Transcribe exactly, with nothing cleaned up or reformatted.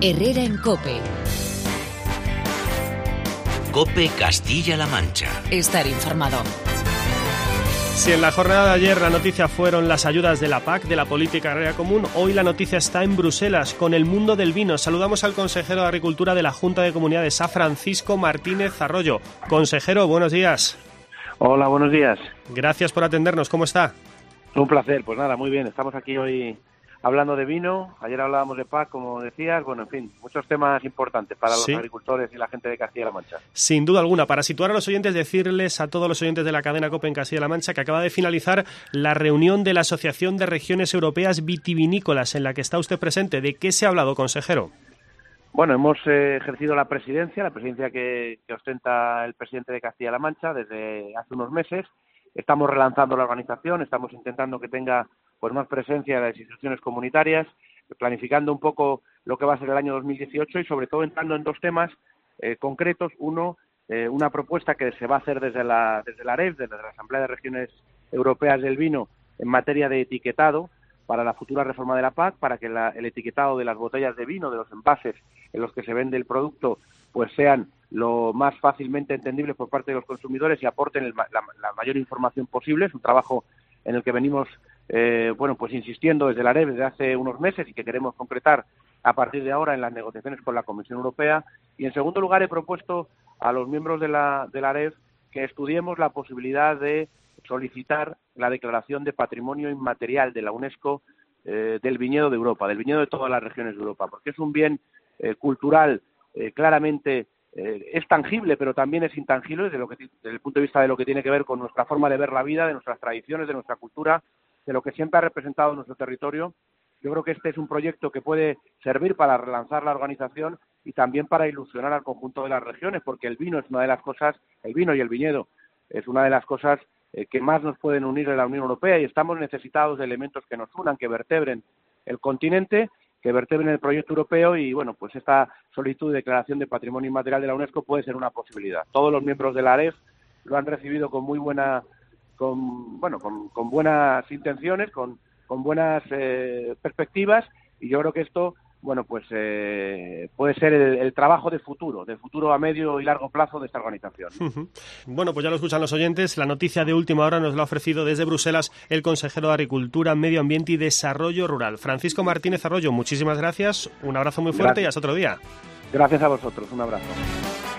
Herrera en COPE. COPE Castilla-La Mancha. Estar informado. Si en la jornada de ayer la noticia fueron las ayudas de la P A C, de la Política Agraria Común, hoy la noticia está en Bruselas, con el mundo del vino. Saludamos al consejero de Agricultura de la Junta de Comunidades, a Francisco Martínez Arroyo. Consejero, buenos días. Hola, buenos días. Gracias por atendernos, ¿cómo está? Un placer, pues nada, muy bien. Estamos aquí hoy hablando de vino. Ayer hablábamos de P A C, como decías. Bueno, en fin, muchos temas importantes para los ¿Sí? agricultores y la gente de Castilla-La Mancha. Sin duda alguna. Para situar a los oyentes, decirles a todos los oyentes de la cadena COPE en Castilla-La Mancha que acaba de finalizar la reunión de la Asociación de Regiones Europeas Vitivinícolas, en la que está usted presente. ¿De qué se ha hablado, consejero? Bueno, hemos eh, ejercido la presidencia, la presidencia que, que ostenta el presidente de Castilla-La Mancha desde hace unos meses. Estamos relanzando la organización, estamos intentando que tenga pues más presencia de las instituciones comunitarias, planificando un poco lo que va a ser el año dos mil dieciocho y sobre todo entrando en dos temas eh, concretos. Uno, eh, una propuesta que se va a hacer desde la, desde la A R E V, desde la Asamblea de Regiones Europeas del Vino, en materia de etiquetado para la futura reforma de la P A C, para que la, el etiquetado de las botellas de vino, de los envases en los que se vende el producto, pues sean lo más fácilmente entendibles por parte de los consumidores y aporten el, la, la mayor información posible. Es un trabajo en el que venimos eh, bueno, pues insistiendo desde la A R E V desde hace unos meses y que queremos concretar a partir de ahora en las negociaciones con la Comisión Europea. Y en segundo lugar he propuesto a los miembros de la, de la A R E V que estudiemos la posibilidad de solicitar la declaración de patrimonio inmaterial de la UNESCO eh, del viñedo de Europa, del viñedo de todas las regiones de Europa, porque es un bien eh, cultural eh, claramente eh, es tangible, pero también es intangible desde, lo que, desde el punto de vista de lo que tiene que ver con nuestra forma de ver la vida, de nuestras tradiciones, de nuestra cultura, de lo que siempre ha representado nuestro territorio. Yo creo que este es un proyecto que puede servir para relanzar la organización y también para ilusionar al conjunto de las regiones, porque el vino es una de las cosas, el vino y el viñedo es una de las cosas eh, que más nos pueden unir en la Unión Europea, y estamos necesitados de elementos que nos unan, que vertebren el continente, que vertebren el proyecto europeo, y bueno, pues esta solicitud de declaración de patrimonio inmaterial de la UNESCO puede ser una posibilidad. Todos los miembros de la A R E V lo han recibido con muy buena, con bueno, con, con buenas intenciones, con con buenas eh, perspectivas, y yo creo que esto, bueno, pues eh, puede ser el, el trabajo de futuro, del futuro a medio y largo plazo de esta organización. Uh-huh. Bueno, pues ya lo escuchan los oyentes. La noticia de última hora nos la ha ofrecido desde Bruselas el consejero de Agricultura, Medio Ambiente y Desarrollo Rural, Francisco Martínez Arroyo. Muchísimas gracias, un abrazo muy fuerte gracias. Y hasta otro día. Gracias a vosotros, un abrazo.